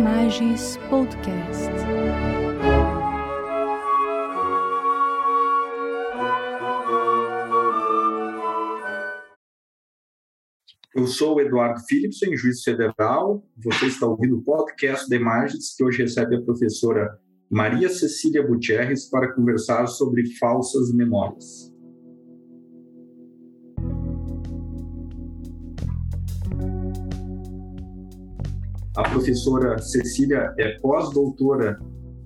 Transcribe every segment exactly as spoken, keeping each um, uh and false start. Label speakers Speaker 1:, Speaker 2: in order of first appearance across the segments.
Speaker 1: Demages Podcast.
Speaker 2: Eu sou o Eduardo Philipson, juiz federal. Você está ouvindo o podcast Demages, que hoje recebe a professora Maria Cecília Gutierrez para conversar sobre falsas memórias. A professora Cecília é pós-doutora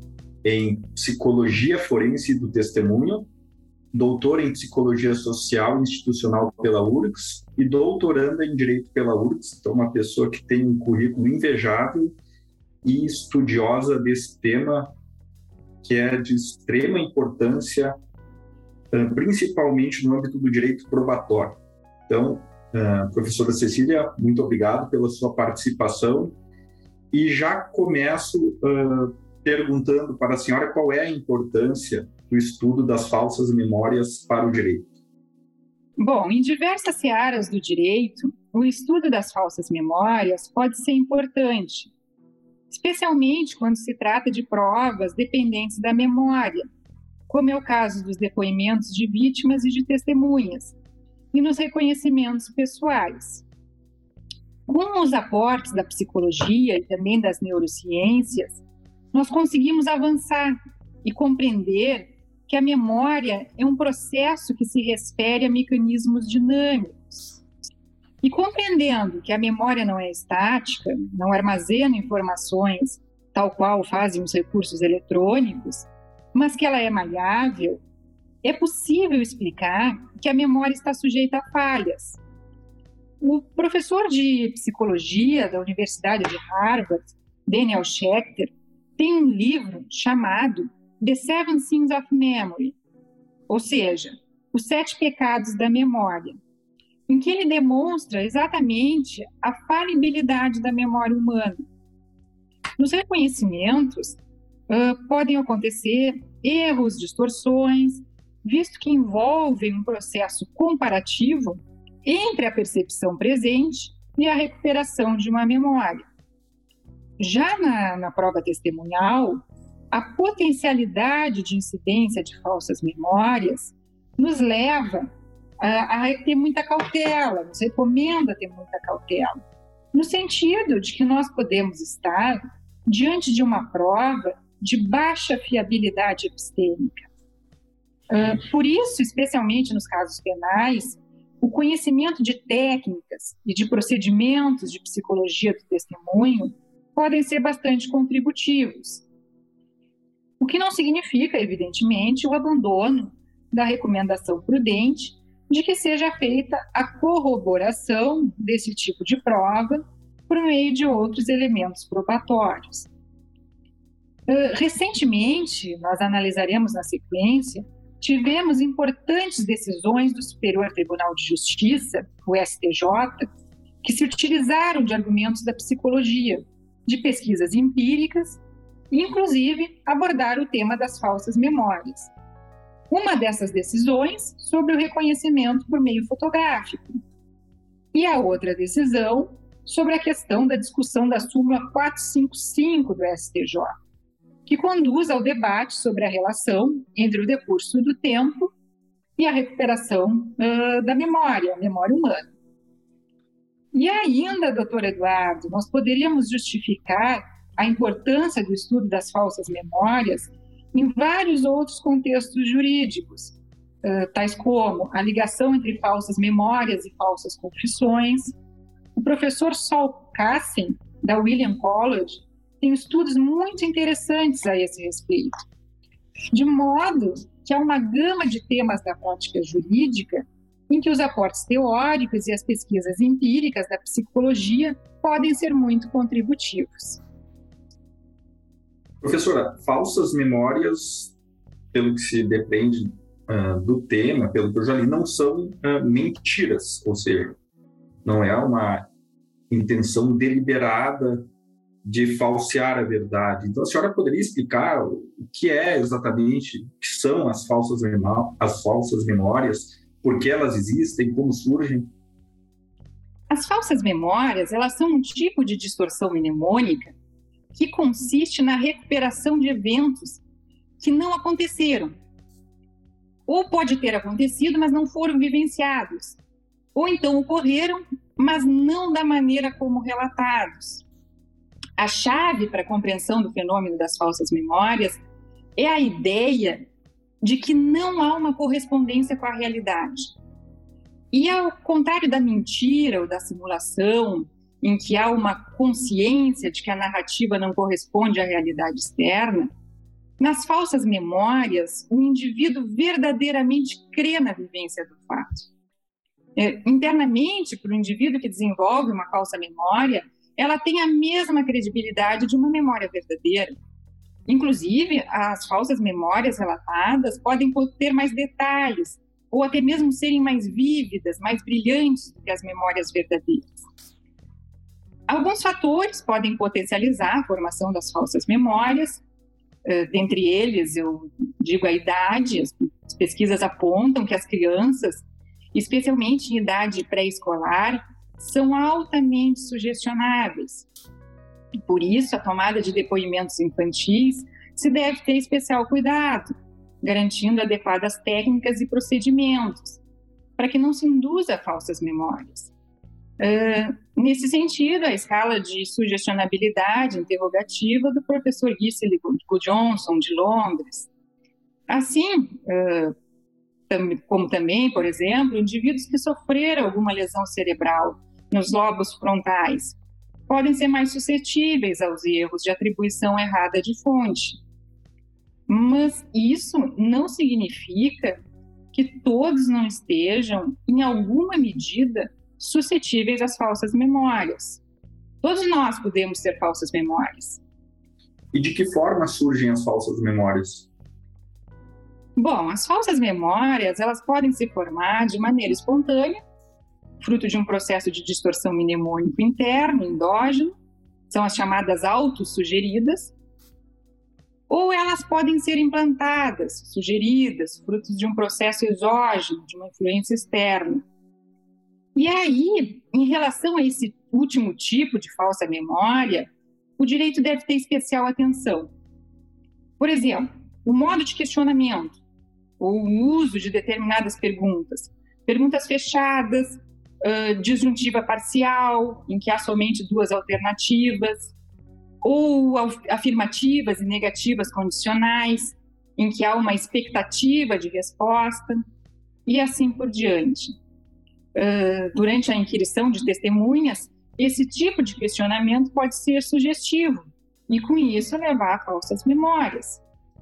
Speaker 2: em Psicologia Forense do Testemunho, doutora em Psicologia Social e Institucional pela U R G S e doutoranda em Direito pela U R G S. Então, uma pessoa que tem um currículo invejável e estudiosa desse tema, que é de extrema importância, principalmente no âmbito do direito probatório. Então, professora Cecília, muito obrigado pela sua participação. E já começo uh, perguntando para a senhora qual é a importância do estudo das falsas memórias para o direito.
Speaker 3: Bom, em diversas searas do direito, o estudo das falsas memórias pode ser importante, especialmente quando se trata de provas dependentes da memória, como é o caso dos depoimentos de vítimas e de testemunhas, e nos reconhecimentos pessoais. Com os aportes da psicologia e também das neurociências, nós conseguimos avançar e compreender que a memória é um processo que se refere a mecanismos dinâmicos. E compreendendo que a memória não é estática, não armazena informações tal qual fazem os recursos eletrônicos, mas que ela é maleável, é possível explicar que a memória está sujeita a falhas. O professor de psicologia da Universidade de Harvard, Daniel Schechter, tem um livro chamado The Seven Sins of Memory, ou seja, Os Sete Pecados da Memória, em que ele demonstra exatamente a falibilidade da memória humana. Nos reconhecimentos, uh, podem acontecer erros, distorções, visto que envolvem um processo comparativo entre a percepção presente e a recuperação de uma memória. Já na, na prova testemunhal, a potencialidade de incidência de falsas memórias nos leva a, a ter muita cautela, nos recomenda ter muita cautela, no sentido de que nós podemos estar diante de uma prova de baixa fiabilidade epistêmica. Uh, por isso, especialmente nos casos penais, o conhecimento de técnicas e de procedimentos de psicologia do testemunho podem ser bastante contributivos. O que não significa, evidentemente, o abandono da recomendação prudente de que seja feita a corroboração desse tipo de prova por meio de outros elementos probatórios. Uh, recentemente, nós analisaremos na sequência, tivemos importantes decisões do Superior Tribunal de Justiça, o S T J, que se utilizaram de argumentos da psicologia, de pesquisas empíricas, e inclusive abordaram o tema das falsas memórias. Uma dessas decisões sobre o reconhecimento por meio fotográfico, e a outra decisão sobre a questão da discussão da súmula quatrocentos e cinquenta e cinco do S T J, que conduz ao debate sobre a relação entre o decurso do tempo e a recuperação uh, da memória, a memória humana. E ainda, doutor Eduardo, nós poderíamos justificar a importância do estudo das falsas memórias em vários outros contextos jurídicos, uh, tais como a ligação entre falsas memórias e falsas confissões. O professor Saul Kassen, da Williams College, tem estudos muito interessantes a esse respeito, de modo que há uma gama de temas da prática jurídica em que os aportes teóricos e as pesquisas empíricas da psicologia podem ser muito contributivos.
Speaker 2: Professora, falsas memórias, pelo que se depende uh, do tema, pelo que eu já li, não são uh, mentiras, ou seja, não é uma intenção deliberada de falsear a verdade. Então, a senhora poderia explicar o que é exatamente, o que são as falsas, memó- as falsas memórias, por que elas existem, como surgem?
Speaker 3: As falsas memórias, elas são um tipo de distorção mnemônica que consiste na recuperação de eventos que não aconteceram. Ou pode ter acontecido, mas não foram vivenciados. Ou então ocorreram, mas não da maneira como relatados. A chave para a compreensão do fenômeno das falsas memórias é a ideia de que não há uma correspondência com a realidade. E ao contrário da mentira ou da simulação, em que há uma consciência de que a narrativa não corresponde à realidade externa, nas falsas memórias, o indivíduo verdadeiramente crê na vivência do fato. É, internamente, para o indivíduo que desenvolve uma falsa memória, ela tem a mesma credibilidade de uma memória verdadeira. Inclusive, as falsas memórias relatadas podem ter mais detalhes, ou até mesmo serem mais vívidas, mais brilhantes do que as memórias verdadeiras. Alguns fatores podem potencializar a formação das falsas memórias. Uh, dentre eles, eu digo a idade. As pesquisas apontam que as crianças, especialmente em idade pré-escolar, são altamente sugestionáveis. Por isso, a tomada de depoimentos infantis se deve ter especial cuidado, garantindo adequadas técnicas e procedimentos, para que não se induza a falsas memórias. Uh, nesse sentido, a escala de sugestionabilidade interrogativa do professor Gisele Johnson, de Londres. Assim, uh, tam, como também, por exemplo, indivíduos que sofreram alguma lesão cerebral nos lobos frontais podem ser mais suscetíveis aos erros de atribuição errada de fonte. Mas isso não significa que todos não estejam, em alguma medida, suscetíveis às falsas memórias. Todos nós podemos ter falsas memórias.
Speaker 2: E de que forma surgem as falsas memórias?
Speaker 3: Bom, as falsas memórias, elas podem se formar de maneira espontânea, fruto de um processo de distorção mnemônico interno, endógeno, são as chamadas autossugeridas, ou elas podem ser implantadas, sugeridas, frutos de um processo exógeno, de uma influência externa. E aí, em relação a esse último tipo de falsa memória, o direito deve ter especial atenção. Por exemplo, o modo de questionamento, ou o uso de determinadas perguntas, perguntas fechadas, Uh, disjuntiva parcial, em que há somente duas alternativas, ou afirmativas e negativas condicionais, em que há uma expectativa de resposta, e assim por diante. Uh, durante a inquirição de testemunhas, esse tipo de questionamento pode ser sugestivo, e com isso levar a falsas memórias.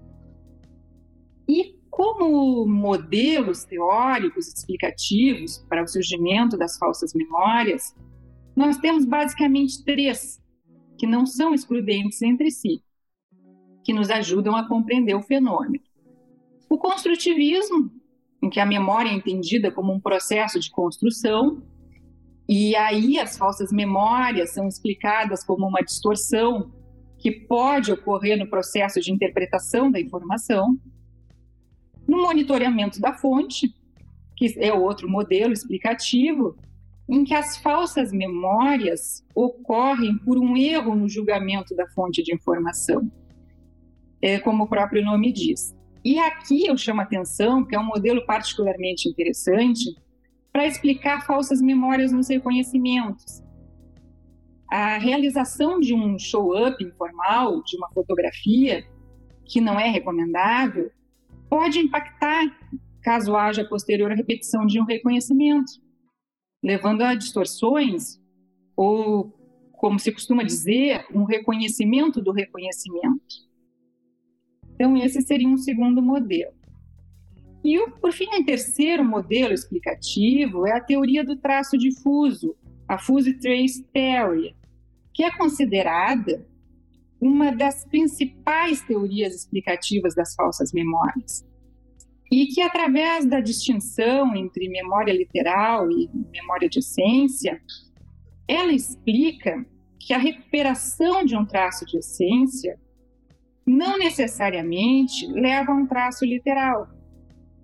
Speaker 3: E como modelos teóricos explicativos para o surgimento das falsas memórias, nós temos basicamente três, que não são excludentes entre si, que nos ajudam a compreender o fenômeno. O construtivismo, em que a memória é entendida como um processo de construção, e aí as falsas memórias são explicadas como uma distorção que pode ocorrer no processo de interpretação da informação. No monitoramento da fonte, que é outro modelo explicativo, em que as falsas memórias ocorrem por um erro no julgamento da fonte de informação, é, como o próprio nome diz. E aqui eu chamo a atenção, porque é um modelo particularmente interessante, para explicar falsas memórias nos reconhecimentos. A realização de um show-up informal, de uma fotografia, que não é recomendável, pode impactar caso haja posterior repetição de um reconhecimento, levando a distorções, ou, como se costuma dizer, um reconhecimento do reconhecimento. Então, esse seria um segundo modelo. E, por fim, um terceiro modelo explicativo é a teoria do traço difuso, a Fuzzy Trace Theory, que é considerada uma das principais teorias explicativas das falsas memórias, e que, através da distinção entre memória literal e memória de essência, ela explica que a recuperação de um traço de essência não necessariamente leva a um traço literal.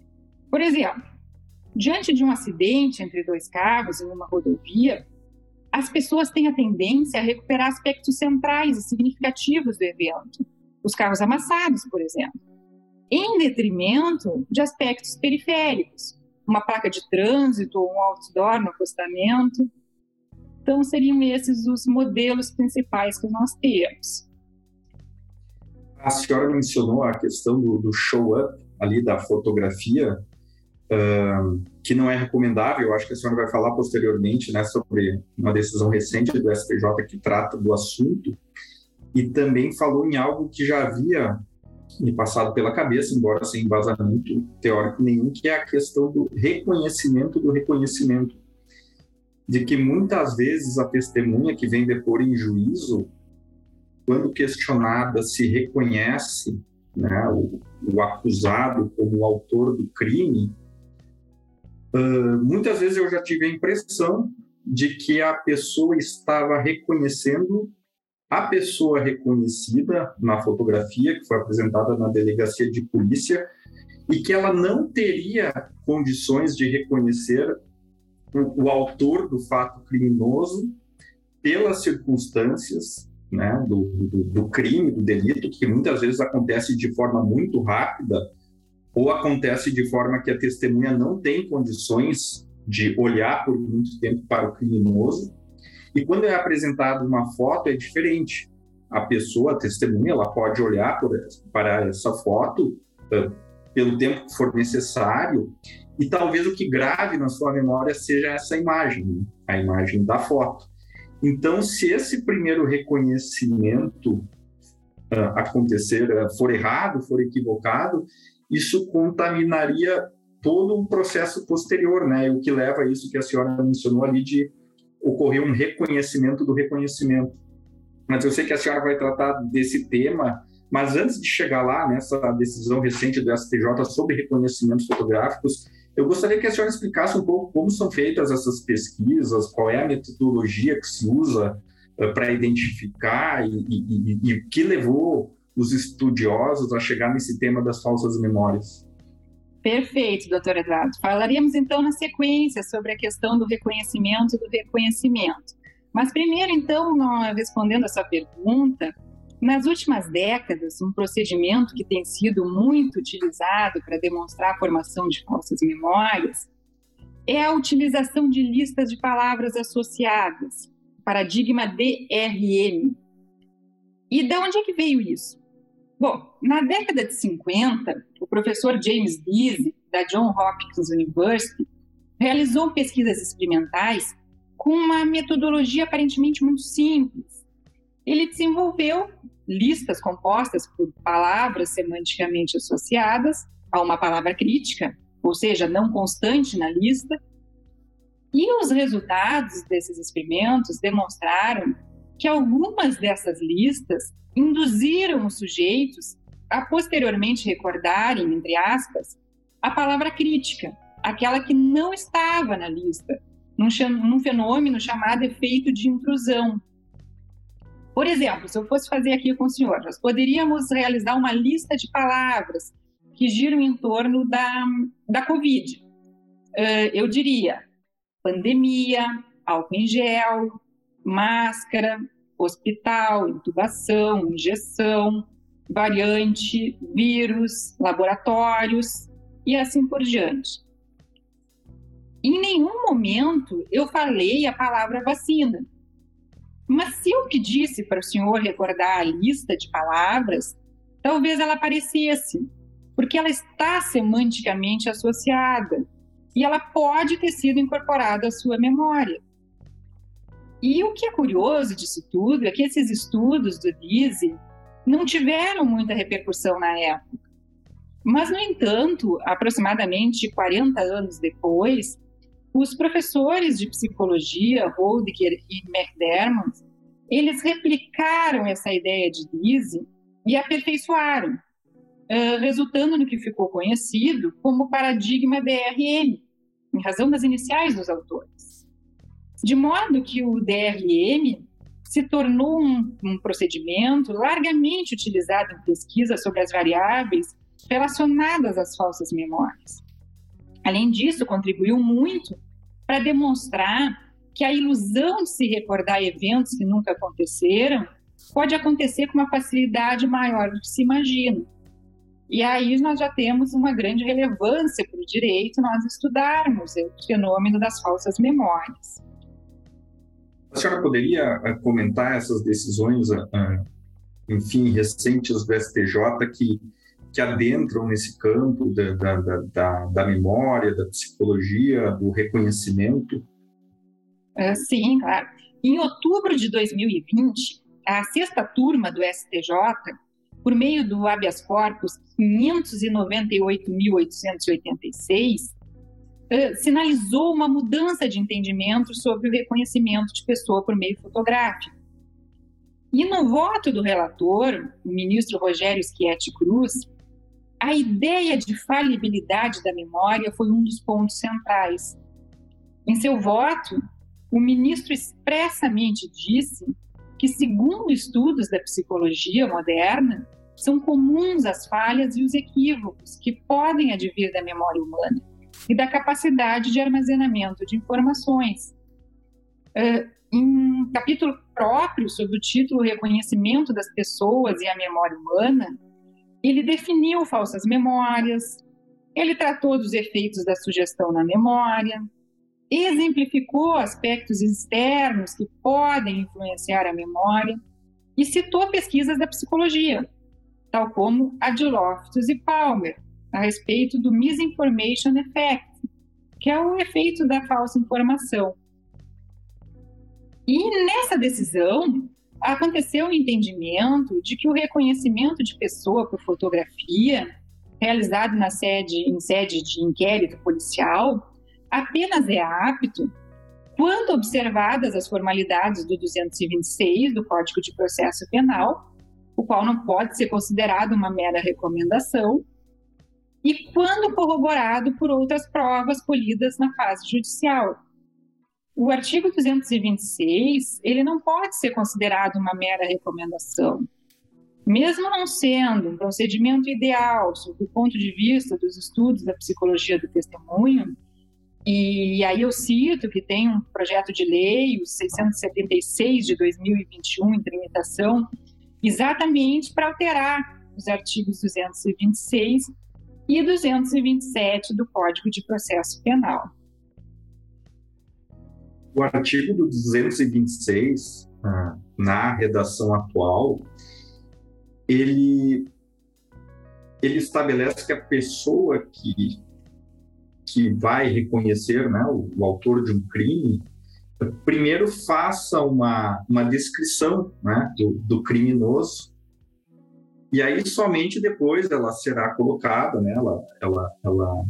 Speaker 3: Por exemplo, diante de um acidente entre dois carros em uma rodovia, as pessoas têm a tendência a recuperar aspectos centrais e significativos do evento, os carros amassados, por exemplo, em detrimento de aspectos periféricos, uma placa de trânsito ou um outdoor no acostamento. Então, seriam esses os modelos principais que nós temos.
Speaker 2: A senhora mencionou a questão do, do show-up ali da fotografia, uh, que não é recomendável. Eu acho que a senhora vai falar posteriormente, né, sobre uma decisão recente do S T J que trata do assunto, e também falou em algo que já havia me passado pela cabeça, embora sem embasamento teórico nenhum, que é a questão do reconhecimento do reconhecimento. De que muitas vezes a testemunha que vem depor em juízo, quando questionada se reconhece, né, o, o acusado como o autor do crime, uh, muitas vezes eu já tive a impressão de que a pessoa estava reconhecendo a pessoa reconhecida na fotografia que foi apresentada na delegacia de polícia e que ela não teria condições de reconhecer o, o autor do fato criminoso pelas circunstâncias, né, do, do, do crime, do delito, que muitas vezes acontece de forma muito rápida ou acontece de forma que a testemunha não tem condições de olhar por muito tempo para o criminoso. E quando é apresentada uma foto, é diferente. A pessoa, a testemunha, ela pode olhar por, para essa foto uh, pelo tempo que for necessário e talvez o que grave na sua memória seja essa imagem, né? A imagem da foto. Então, se esse primeiro reconhecimento uh, acontecer, uh, for errado, for equivocado, isso contaminaria todo o processo posterior, né? O que leva a isso que a senhora mencionou ali de ocorrer um reconhecimento do reconhecimento. Mas eu sei que a senhora vai tratar desse tema, mas antes de chegar lá, nessa decisão recente do S T J sobre reconhecimentos fotográficos, eu gostaria que a senhora explicasse um pouco como são feitas essas pesquisas, qual é a metodologia que se usa uh, para identificar e, e, e, e o que levou os estudiosos a chegar nesse tema das falsas memórias.
Speaker 3: Perfeito, doutor Eduardo. Falaríamos então na sequência sobre a questão do reconhecimento e do reconhecimento. Mas primeiro, então, respondendo a sua pergunta, nas últimas décadas, um procedimento que tem sido muito utilizado para demonstrar a formação de falsas memórias é a utilização de listas de palavras associadas, paradigma D R M. E de onde é que veio isso? Bom, na década de cinquenta, o professor James Deasy, da Johns Hopkins University, realizou pesquisas experimentais com uma metodologia aparentemente muito simples. Ele desenvolveu listas compostas por palavras semanticamente associadas a uma palavra crítica, ou seja, não constante na lista, e os resultados desses experimentos demonstraram que algumas dessas listas induziram os sujeitos a posteriormente recordarem, entre aspas, a palavra crítica, aquela que não estava na lista, num, num fenômeno chamado efeito de intrusão. Por exemplo, se eu fosse fazer aqui com o senhor, nós poderíamos realizar uma lista de palavras que giram em torno da, da Covid. Uh, eu diria pandemia, álcool em gel, máscara, hospital, intubação, injeção, variante, vírus, laboratórios e assim por diante. Em nenhum momento eu falei a palavra vacina. Mas se eu pedisse para o senhor recordar a lista de palavras, talvez ela aparecesse, porque ela está semanticamente associada e ela pode ter sido incorporada à sua memória. E o que é curioso disso tudo é que esses estudos do Deasy não tiveram muita repercussão na época. Mas, no entanto, aproximadamente quarenta anos depois, os professores de psicologia, Roediger e McDermott, eles replicaram essa ideia de Deasy e aperfeiçoaram, uh, resultando no que ficou conhecido como paradigma D R M, em razão das iniciais dos autores. De modo que o D R M se tornou um, um procedimento largamente utilizado em pesquisa sobre as variáveis relacionadas às falsas memórias. Além disso, contribuiu muito para demonstrar que a ilusão de se recordar eventos que nunca aconteceram pode acontecer com uma facilidade maior do que se imagina. E aí nós já temos uma grande relevância para o direito nós estudarmos o fenômeno das falsas memórias.
Speaker 2: A senhora poderia comentar essas decisões, enfim, recentes do S T J que, que adentram nesse campo da, da, da, da memória, da psicologia, do reconhecimento?
Speaker 3: Uh, sim, claro. Em outubro de dois mil e vinte, a sexta turma do S T J, por meio do habeas corpus quinhentos e noventa e oito mil oitocentos e oitenta e seis, uh, sinalizou uma mudança de entendimento sobre o reconhecimento de pessoa por meio fotográfico. E no voto do relator, o ministro Rogério Schietti Cruz, a ideia de falibilidade da memória foi um dos pontos centrais. Em seu voto, o ministro expressamente disse que, segundo estudos da psicologia moderna, são comuns as falhas e os equívocos que podem advir da memória humana e da capacidade de armazenamento de informações. Uh, em um capítulo próprio sobre o título Reconhecimento das Pessoas e a Memória Humana, ele definiu falsas memórias, ele tratou dos efeitos da sugestão na memória, exemplificou aspectos externos que podem influenciar a memória e citou pesquisas da psicologia, tal como a de Loftus e Palmer, a respeito do Misinformation Effect, que é o efeito da falsa informação. E nessa decisão, aconteceu o entendimento de que o reconhecimento de pessoa por fotografia, realizado na sede, em sede de inquérito policial, apenas é apto quando observadas as formalidades do duzentos e vinte e seis do Código de Processo Penal, o qual não pode ser considerado uma mera recomendação, e quando corroborado por outras provas colhidas na fase judicial. O artigo duzentos e vinte e seis, ele não pode ser considerado uma mera recomendação. Mesmo não sendo um procedimento ideal sob o ponto de vista dos estudos da psicologia do testemunho, e aí eu cito que tem um projeto de lei, o seiscentos e setenta e seis de dois mil e vinte e um, em tramitação, exatamente para alterar os artigos duzentos e vinte e seis e duzentos e vinte e sete do Código de Processo Penal.
Speaker 2: O artigo do duzentos e vinte e seis, na redação atual, ele, ele estabelece que a pessoa que, que vai reconhecer, né, o, o autor de um crime, primeiro faça uma, uma descrição, né, do, do criminoso, e aí somente depois ela será colocada, né, ela, ela, ela,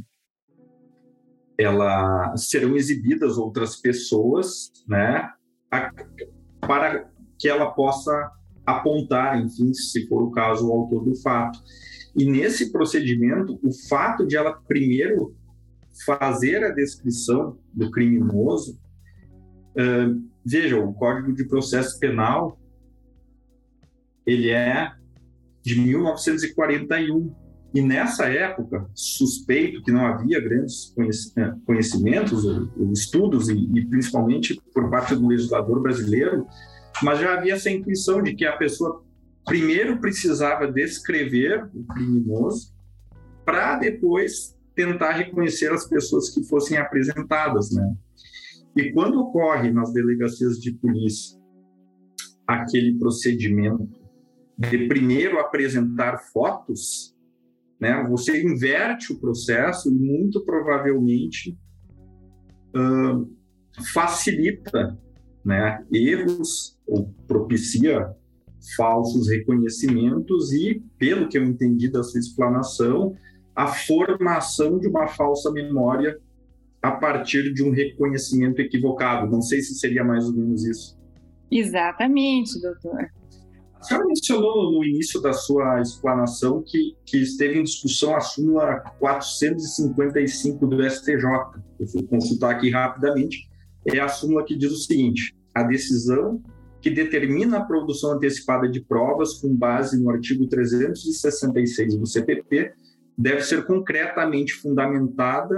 Speaker 2: ela serão exibidas outras pessoas, né, a, para que ela possa apontar, enfim, se for o caso, o autor do fato. E nesse procedimento, o fato de ela primeiro fazer a descrição do criminoso, uh, veja, o Código de Processo Penal, ele é de mil novecentos e quarenta e um, e nessa época, suspeito que não havia grandes conhecimentos, ou estudos, e, e principalmente por parte do legislador brasileiro, mas já havia essa intuição de que a pessoa primeiro precisava descrever o criminoso para depois tentar reconhecer as pessoas que fossem apresentadas, né? E quando ocorre nas delegacias de polícia aquele procedimento de primeiro apresentar fotos, né, você inverte o processo e muito provavelmente uh, facilita, né, erros ou propicia falsos reconhecimentos e, pelo que eu entendi da sua explanação, a formação de uma falsa memória a partir de um reconhecimento equivocado. Não sei se seria mais ou menos isso.
Speaker 3: Exatamente, doutor.
Speaker 2: A senhora mencionou no início da sua explanação que, que esteve em discussão a súmula quatrocentos e cinquenta e cinco do S T J. Eu vou consultar aqui rapidamente. É a súmula que diz o seguinte: a decisão que determina a produção antecipada de provas com base no artigo trezentos e sessenta e seis do C P P deve ser concretamente fundamentada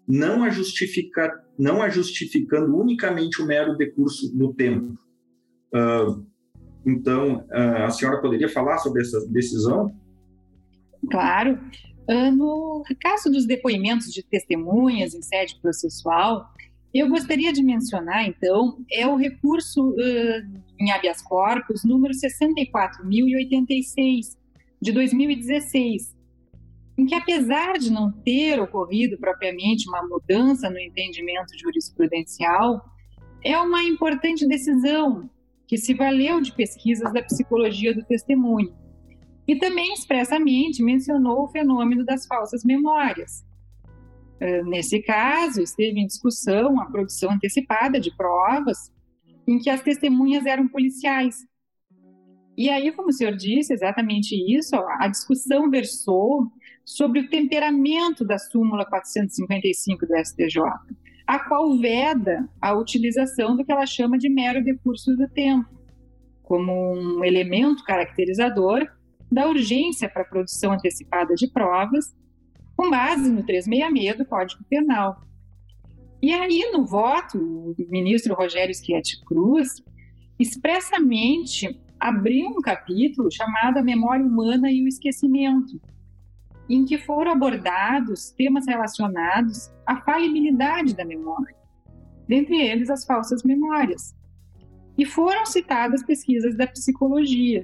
Speaker 2: não a, justifica, não a justificando unicamente o mero decurso do tempo. Uh, então, uh, a senhora poderia falar sobre essa decisão?
Speaker 3: Claro. Uh, no caso dos depoimentos de testemunhas em sede processual, eu gostaria de mencionar, então, é o recurso uh, em habeas corpus número sessenta e quatro mil e oitenta e seis, de dois mil e dezesseis, em que, apesar de não ter ocorrido propriamente uma mudança no entendimento jurisprudencial, é uma importante decisão que se valeu de pesquisas da psicologia do testemunho e também expressamente mencionou o fenômeno das falsas memórias. Nesse caso, esteve em discussão a produção antecipada de provas em que as testemunhas eram policiais. E aí, como o senhor disse, exatamente isso, a discussão versou sobre o temperamento da súmula quatrocentos e cinquenta e cinco do S T J, a qual veda a utilização do que ela chama de mero decurso do tempo, como um elemento caracterizador da urgência para a produção antecipada de provas, com base no trezentos e sessenta e seis do Código Penal. E aí, no voto, o ministro Rogério Schietti Cruz expressamente abriu um capítulo chamado A Memória Humana e o Esquecimento, em que foram abordados temas relacionados à falibilidade da memória, dentre eles as falsas memórias. E foram citadas pesquisas da psicologia.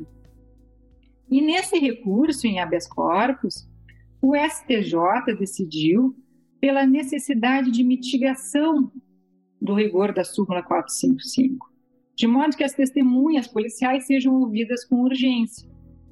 Speaker 3: E nesse recurso em habeas corpus, o S T J decidiu pela necessidade de mitigação do rigor da súmula quatrocentos e cinquenta e cinco, de modo que as testemunhas policiais sejam ouvidas com urgência.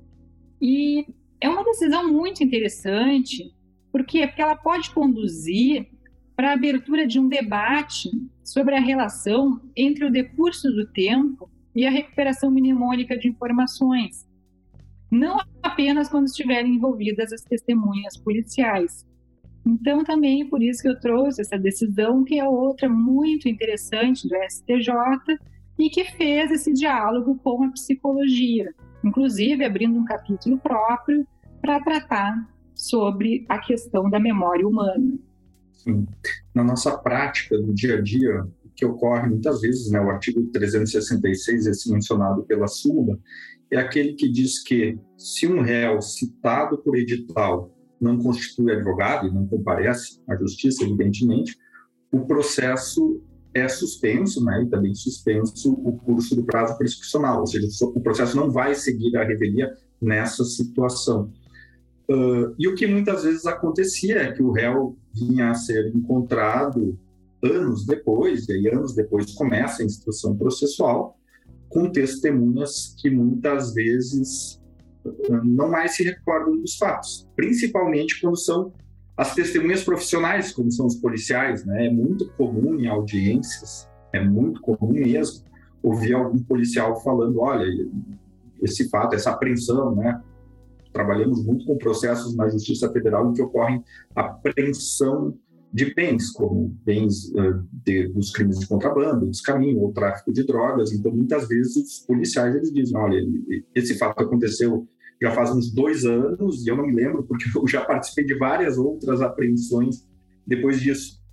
Speaker 3: E é uma decisão muito interessante, porque, porque ela pode conduzir para a abertura de um debate sobre a relação entre o decurso do tempo e a recuperação mnemônica de informações, não apenas quando estiverem envolvidas as testemunhas policiais. Então, também por isso que eu trouxe essa decisão, que é outra muito interessante do S T J e que fez esse diálogo com a psicologia, inclusive abrindo um capítulo próprio para tratar sobre a questão da memória humana.
Speaker 2: Sim. Na nossa prática do dia a dia, o que ocorre muitas vezes, né, o artigo trezentos e sessenta e seis, esse mencionado pela súmula, é aquele que diz que se um réu citado por edital não constitui advogado e não comparece à justiça, evidentemente, o processo é suspenso, né, e também suspenso o curso do prazo prescricional, ou seja, o processo não vai seguir a revelia nessa situação. Uh, e o que muitas vezes acontecia é que o réu vinha a ser encontrado anos depois, e aí anos depois começa a instrução processual, com testemunhas que muitas vezes uh, não mais se recordam dos fatos, principalmente quando são as testemunhas profissionais, como são os policiais, né? É muito comum em audiências, é muito comum mesmo, ouvir algum policial falando, olha, esse fato, essa apreensão, né? Trabalhamos muito com processos na Justiça Federal em que ocorrem apreensão de bens, como bens uh, de, dos crimes de contrabando, descaminho ou tráfico de drogas. Então, muitas vezes, os policiais eles dizem, olha, esse fato aconteceu já faz uns dois anos e eu não me lembro porque eu já participei de várias outras apreensões depois disso.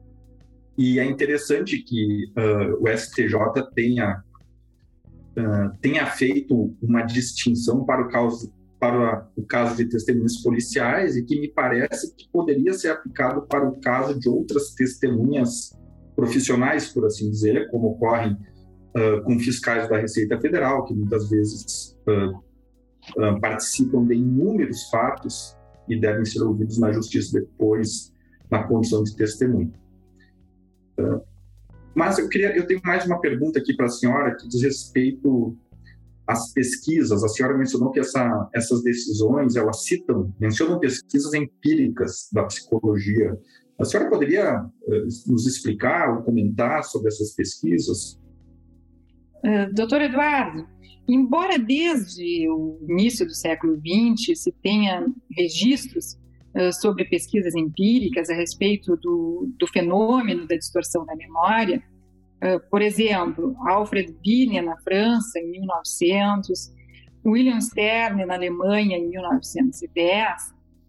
Speaker 2: E é interessante que uh, o S T J tenha, uh, tenha feito uma distinção para o caso para o caso de testemunhas policiais e que me parece que poderia ser aplicado para o caso de outras testemunhas profissionais, por assim dizer, como ocorre uh, com fiscais da Receita Federal, que muitas vezes uh, uh, participam de inúmeros fatos e devem ser ouvidos na justiça depois na condição de testemunha. Uh, mas eu, queria, eu tenho mais uma pergunta aqui para a senhora que diz respeito as pesquisas. A senhora mencionou que essa, essas decisões, elas citam, mencionam pesquisas empíricas da psicologia. A senhora poderia uh, nos explicar ou comentar sobre essas pesquisas?
Speaker 3: Uh, doutor Eduardo, embora desde o início do século vinte se tenha registros uh, sobre pesquisas empíricas a respeito do, do fenômeno da distorção da memória, Uh, por exemplo, Alfred Binet na França, em mil e novecentos, William Stern na Alemanha, em mil novecentos e dez,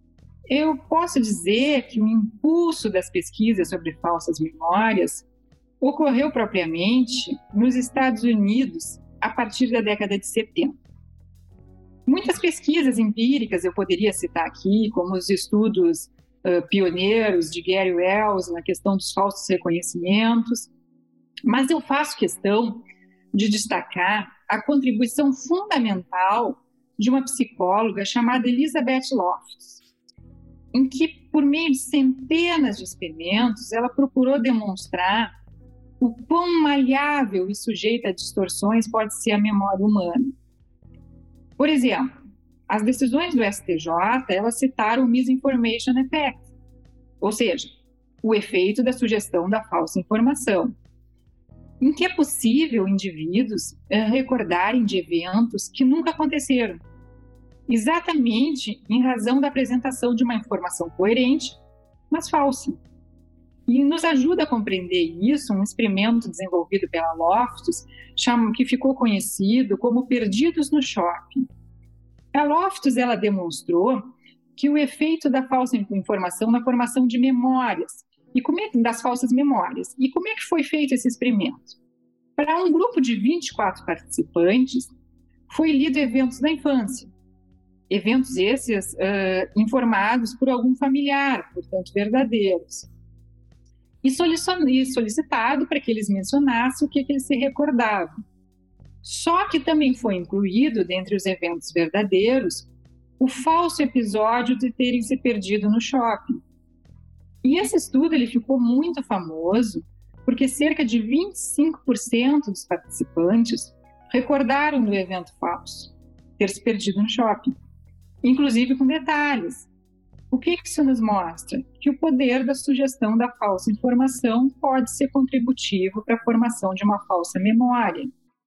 Speaker 3: Eu posso dizer que o impulso das pesquisas sobre falsas memórias ocorreu propriamente nos Estados Unidos a partir da década de setenta. Muitas pesquisas empíricas eu poderia citar aqui, como os estudos uh, pioneiros de Gary Wells na questão dos falsos reconhecimentos, mas eu faço questão de destacar a contribuição fundamental de uma psicóloga chamada Elizabeth Loftus, em que, por meio de centenas de experimentos, ela procurou demonstrar o quão maleável e sujeita a distorções pode ser a memória humana. Por exemplo, as decisões do S T J, elas citaram o Misinformation Effect, ou seja, o efeito da sugestão da falsa informação, em que é possível indivíduos eh, recordarem de eventos que nunca aconteceram, exatamente em razão da apresentação de uma informação coerente, mas falsa. E nos ajuda a compreender isso um experimento desenvolvido pela Loftus, que ficou conhecido como Perdidos no Shopping. A Loftus ela demonstrou que o efeito da falsa informação na formação de memórias, e como é, das falsas memórias. E como é que foi feito esse experimento? Para um grupo de vinte e quatro participantes, foi lido eventos da infância. Eventos esses uh, informados por algum familiar, portanto verdadeiros. E solicitado para que eles mencionassem o que, que eles se recordavam. Só que também foi incluído, dentre os eventos verdadeiros, o falso episódio de terem se perdido no shopping. E esse estudo ele ficou muito famoso porque cerca de vinte e cinco por cento dos participantes recordaram do evento falso, ter se perdido no shopping, inclusive com detalhes. O que isso nos mostra? Que o poder da sugestão da falsa informação pode ser contributivo para a formação de uma falsa memória.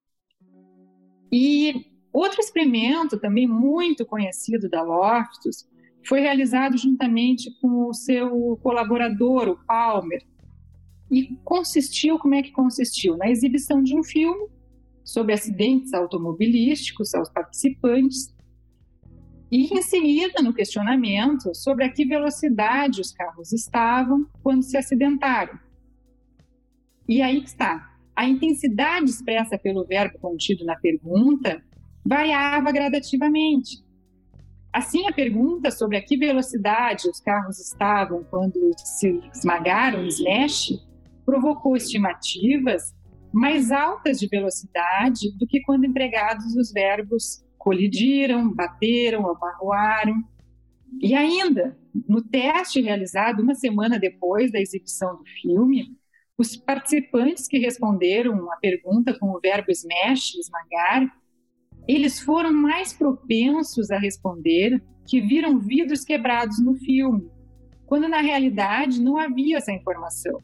Speaker 3: E outro experimento também muito conhecido da Loftus foi realizado juntamente com o seu colaborador, o Palmer, e consistiu, como é que consistiu? Na exibição de um filme sobre acidentes automobilísticos aos participantes e em seguida no questionamento sobre a que velocidade os carros estavam quando se acidentaram. E aí que está. A intensidade expressa pelo verbo contido na pergunta variava gradativamente. Assim, a pergunta sobre a que velocidade os carros estavam quando se esmagaram no slash provocou estimativas mais altas de velocidade do que quando empregados os verbos colidiram, bateram, abarroaram. E ainda, no teste realizado uma semana depois da exibição do filme, os participantes que responderam a pergunta com o verbo smash, esmagar, eles foram mais propensos a responder que viram vidros quebrados no filme, quando na realidade não havia essa informação.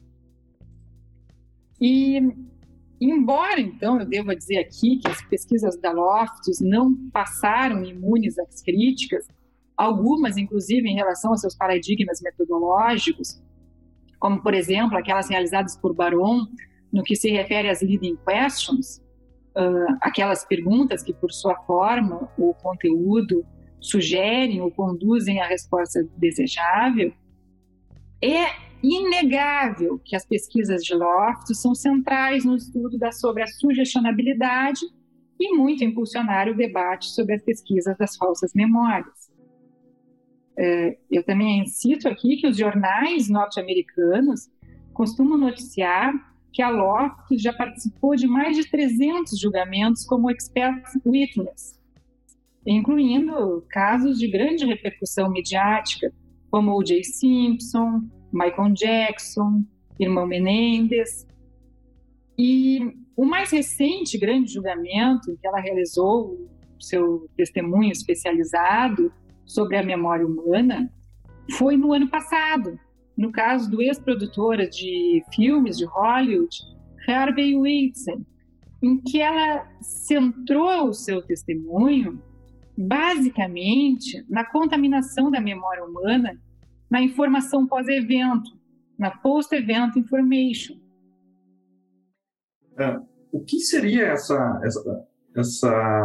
Speaker 3: E, embora, então, eu devo dizer aqui que as pesquisas da Loftus não passaram imunes às críticas, algumas, inclusive, em relação aos seus paradigmas metodológicos, como, por exemplo, aquelas realizadas por Baron, no que se refere às leading questions, uh, aquelas perguntas que, por sua forma ou conteúdo, sugerem ou conduzem à resposta desejável, é inegável que as pesquisas de Loftus são centrais no estudo da, sobre a sugestionabilidade e muito impulsionaram o debate sobre as pesquisas das falsas memórias. É, eu também cito aqui que os jornais norte-americanos costumam noticiar que a Loftus já participou de mais de trezentos julgamentos como expert witness, incluindo casos de grande repercussão midiática, como O J Simpson, Michael Jackson, irmão Menendez. E o mais recente grande julgamento em que ela realizou o seu testemunho especializado sobre a memória humana foi no ano passado, no caso do ex-produtor de filmes de Hollywood, Harvey Weinstein, em que ela centrou o seu testemunho basicamente na contaminação da memória humana na informação pós-evento, na post-event information.
Speaker 2: É, o que seria essa, essa, essa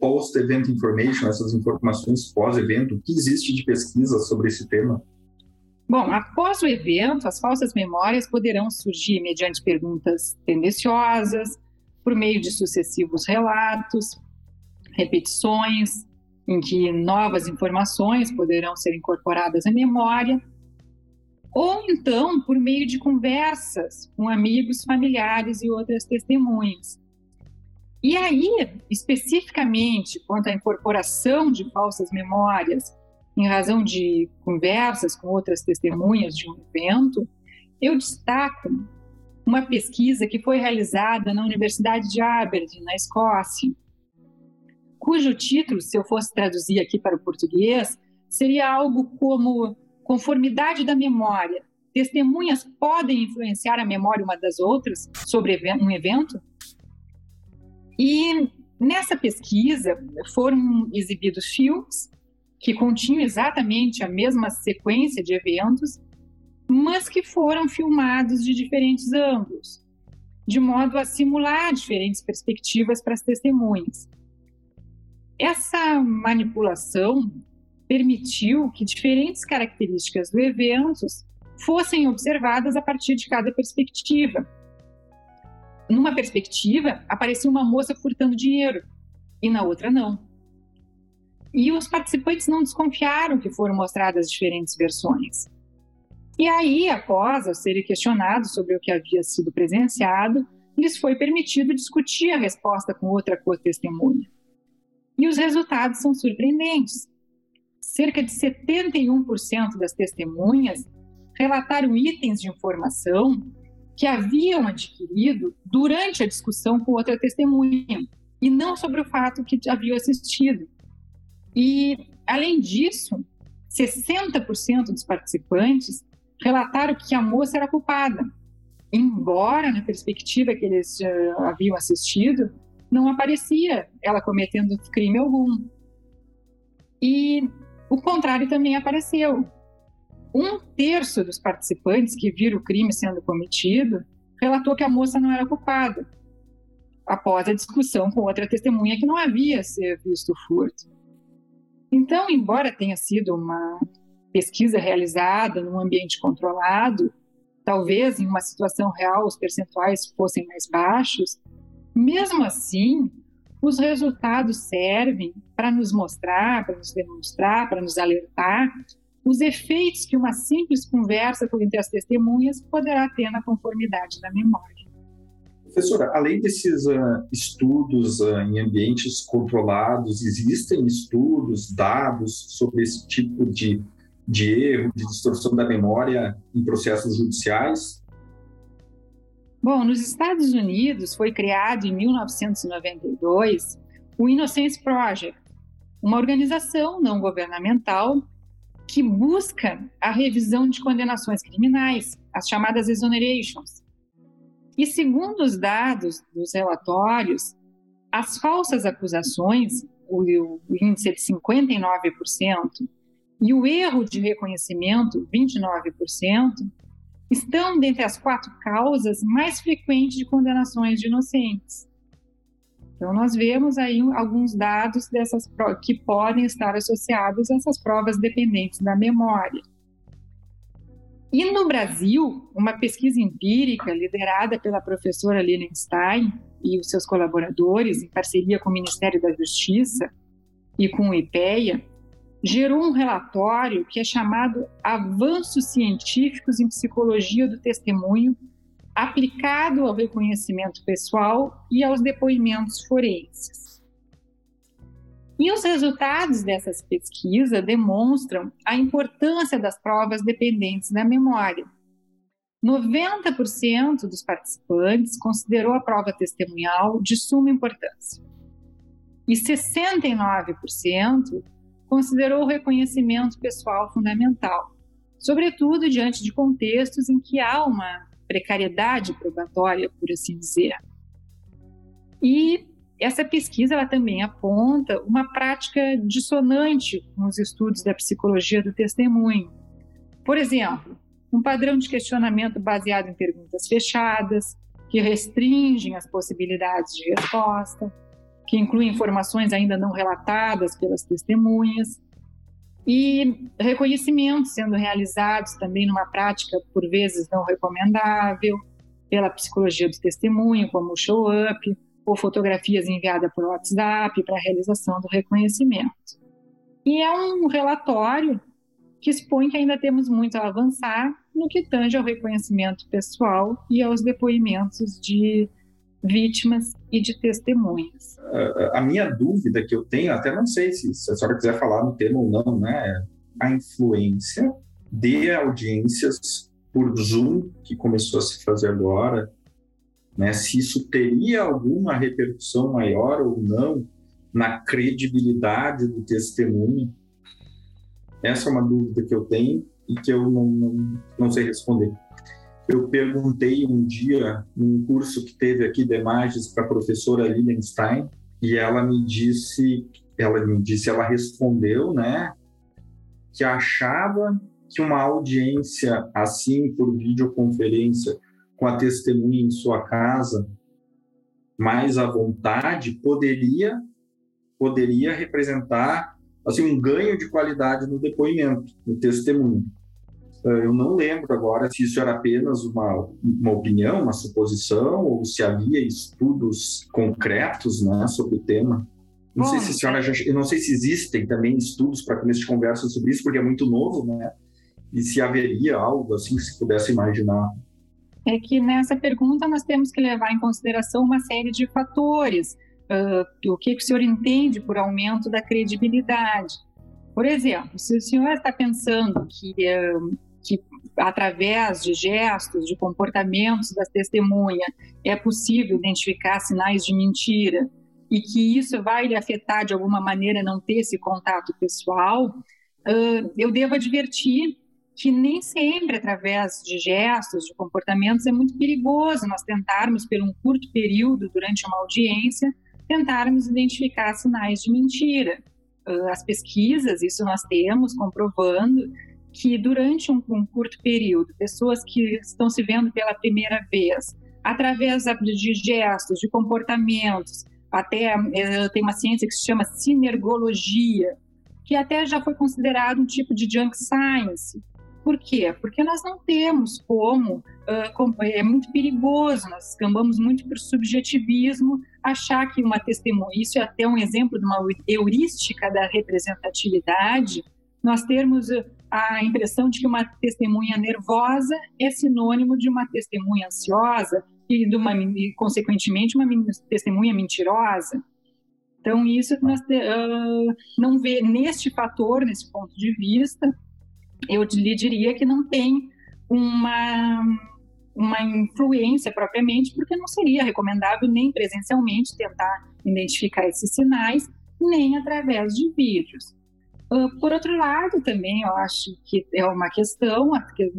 Speaker 2: post-event information, essas informações pós-evento, o que existe de pesquisa sobre esse tema?
Speaker 3: Bom, após o evento, as falsas memórias poderão surgir mediante perguntas tendenciosas, por meio de sucessivos relatos, repetições, em que novas informações poderão ser incorporadas à memória, ou então por meio de conversas com amigos, familiares e outras testemunhas. E aí, especificamente, quanto à incorporação de falsas memórias, em razão de conversas com outras testemunhas de um evento, eu destaco uma pesquisa que foi realizada na Universidade de Aberdeen, na Escócia, cujo título, se eu fosse traduzir aqui para o português, seria algo como conformidade da memória. Testemunhas podem influenciar a memória uma das outras sobre um evento? E nessa pesquisa foram exibidos filmes que continham exatamente a mesma sequência de eventos, mas que foram filmados de diferentes ângulos, de modo a simular diferentes perspectivas para as testemunhas. Essa manipulação permitiu que diferentes características do evento fossem observadas a partir de cada perspectiva. Numa perspectiva, aparecia uma moça furtando dinheiro, e na outra não. E os participantes não desconfiaram que foram mostradas diferentes versões. E aí, após ao serem questionados sobre o que havia sido presenciado, lhes foi permitido discutir a resposta com outra co-testemunha. E os resultados são surpreendentes. Cerca de setenta e um por cento das testemunhas relataram itens de informação que haviam adquirido durante a discussão com outra testemunha, e não sobre o fato que haviam assistido. E, além disso, sessenta por cento dos participantes relataram que a moça era culpada, embora na perspectiva que eles uh, haviam assistido, não aparecia ela cometendo crime algum. E o contrário também apareceu. Um terço dos participantes que viram o crime sendo cometido relatou que a moça não era culpada, após a discussão com outra testemunha que não havia visto o furto. Então, embora tenha sido uma pesquisa realizada num ambiente controlado, talvez em uma situação real os percentuais fossem mais baixos, mesmo assim, os resultados servem para nos mostrar, para nos demonstrar, para nos alertar os efeitos que uma simples conversa entre as testemunhas poderá ter na conformidade da memória.
Speaker 2: Professora, além desses uh, estudos uh, em ambientes controlados, existem estudos, dados sobre esse tipo de, de erro, de distorção da memória em processos judiciais?
Speaker 3: Bom, nos Estados Unidos foi criado em mil novecentos e noventa e dois o Innocence Project, uma organização não governamental que busca a revisão de condenações criminais, as chamadas exonerations. E segundo os dados dos relatórios, as falsas acusações, o, o índice de cinquenta e nove por cento, e o erro de reconhecimento, vinte e nove por cento, estão dentre as quatro causas mais frequentes de condenações de inocentes. Então, nós vemos aí alguns dados dessas que podem estar associados a essas provas dependentes da memória. E no Brasil, uma pesquisa empírica liderada pela professora Lilian Stein e os seus colaboradores, em parceria com o Ministério da Justiça e com o IPEA, gerou um relatório que é chamado Avanços Científicos em Psicologia do Testemunho, aplicado ao reconhecimento pessoal e aos depoimentos forenses. E os resultados dessas pesquisas demonstram a importância das provas dependentes da memória. noventa por cento dos participantes considerou a prova testemunhal de suma importância. E sessenta e nove por cento considerou o reconhecimento pessoal fundamental, sobretudo diante de contextos em que há uma precariedade probatória, por assim dizer. E essa pesquisa ela também aponta uma prática dissonante com os estudos da psicologia do testemunho. Por exemplo, um padrão de questionamento baseado em perguntas fechadas, que restringem as possibilidades de resposta, que inclui informações ainda não relatadas pelas testemunhas, e reconhecimentos sendo realizados também numa prática, por vezes, não recomendável, pela psicologia do testemunho, como o show-up, ou fotografias enviadas por WhatsApp para a realização do reconhecimento. E é um relatório que expõe que ainda temos muito a avançar no que tange ao reconhecimento pessoal e aos depoimentos de vítimas e de testemunhas.
Speaker 2: A minha dúvida que eu tenho, até não sei se, se a senhora quiser falar no tema ou não, né, é a influência de audiências por Zoom, que começou a se fazer agora, né, se isso teria alguma repercussão maior ou não na credibilidade do testemunho. Essa é uma dúvida que eu tenho e que eu não, não, não sei responder. Eu perguntei um dia, num curso que teve aqui de imagens, para a professora Lilian Stein, e ela me disse, ela me disse, ela respondeu, né, que achava que uma audiência assim, por videoconferência, com a testemunha em sua casa, mais à vontade, poderia, poderia representar assim, um ganho de qualidade no depoimento, no testemunho. Eu não lembro agora se isso era apenas uma, uma opinião, uma suposição, ou se havia estudos concretos, né, sobre o tema. Não Bom, sei se a senhora já, eu não sei se existem também estudos para começo de conversa sobre isso, porque é muito novo, né? E se haveria algo assim que se pudesse imaginar.
Speaker 3: É que nessa pergunta nós temos que levar em consideração uma série de fatores. Uh, o que, que o senhor entende por aumento da credibilidade? Por exemplo, se o senhor está pensando que, uh, que através de gestos, de comportamentos das testemunhas, é possível identificar sinais de mentira e que isso vai lhe afetar de alguma maneira não ter esse contato pessoal, uh, eu devo advertir que nem sempre, através de gestos, de comportamentos, é muito perigoso nós tentarmos, por um curto período, durante uma audiência, tentarmos identificar sinais de mentira. As pesquisas, isso nós temos, comprovando que durante um, um curto período, pessoas que estão se vendo pela primeira vez, através de gestos, de comportamentos, até tem uma ciência que se chama sinergologia, que até já foi considerado um tipo de junk science. Por quê? Porque nós não temos como, uh, como, é muito perigoso, nós escambamos muito por subjetivismo, achar que uma testemunha, isso é até um exemplo de uma heurística da representatividade, nós termos a impressão de que uma testemunha nervosa é sinônimo de uma testemunha ansiosa e, de uma, e consequentemente, uma testemunha mentirosa. Então, isso nós uh, não vê neste fator, nesse ponto de vista, eu lhe diria que não tem uma, uma influência propriamente, porque não seria recomendável nem presencialmente tentar identificar esses sinais, nem através de vídeos. Uh, por outro lado, também eu acho que é uma questão, que,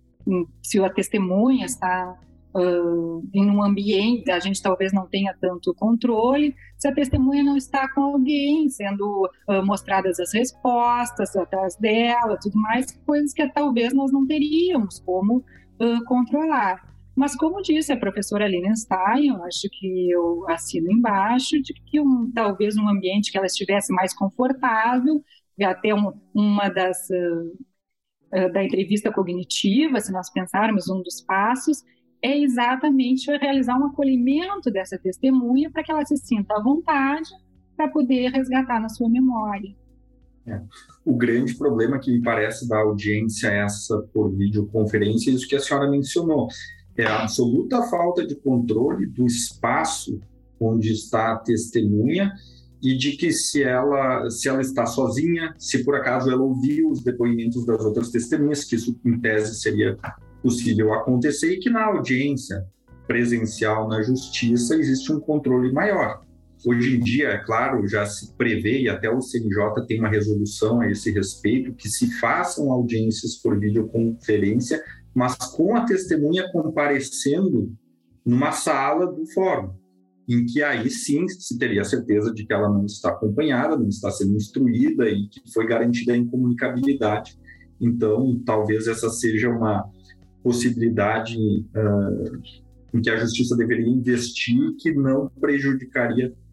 Speaker 3: se a testemunha está uh, em um ambiente, a gente talvez não tenha tanto controle, se a testemunha não está com alguém, sendo uh, mostradas as respostas atrás dela, tudo mais, coisas que talvez nós não teríamos como uh, controlar. Mas como disse a professora Lilian Stein, eu acho que eu assino embaixo, de que um, talvez um ambiente que ela estivesse mais confortável, até um, uma das... Uh, uh, da entrevista cognitiva, se nós pensarmos um dos passos, é exatamente realizar um acolhimento dessa testemunha para que ela se sinta à vontade para poder resgatar na sua memória.
Speaker 2: É. O grande problema que me parece da audiência essa por videoconferência é isso que a senhora mencionou, é a absoluta falta de controle do espaço onde está a testemunha e de que se ela, se ela está sozinha, se por acaso ela ouviu os depoimentos das outras testemunhas, que isso em tese seria possível acontecer, e que na audiência presencial na justiça existe um controle maior. Hoje em dia, é claro, já se prevê, e até o C N J tem uma resolução a esse respeito, que se façam audiências por videoconferência, mas com a testemunha comparecendo numa sala do fórum, em que aí sim se teria certeza de que ela não está acompanhada, não está sendo instruída e que foi garantida a incomunicabilidade. Então, talvez essa seja uma possibilidade uh, em que a justiça deveria investir, que não prejudicaria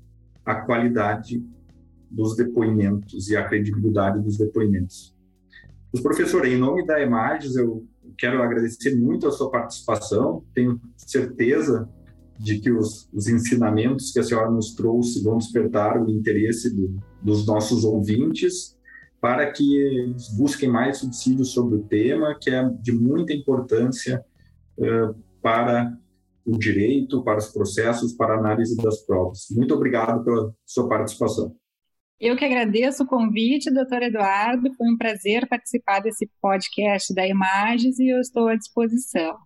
Speaker 2: a qualidade dos depoimentos e a credibilidade dos depoimentos. Os professores, em nome da Emages, eu quero agradecer muito a sua participação. Tenho certeza de que os, os ensinamentos que a senhora nos trouxe vão despertar o interesse do, dos nossos ouvintes para que eles busquem mais subsídios sobre o tema, que é de muita importância uh, para o direito, para os processos, para a análise das provas. Muito obrigado pela sua participação.
Speaker 3: Eu que agradeço o convite, doutor Eduardo. Foi um prazer participar desse podcast da Emages e eu estou à disposição.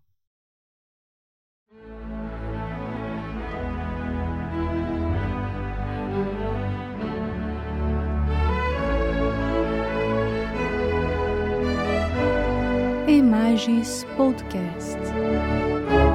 Speaker 1: Emages Podcast.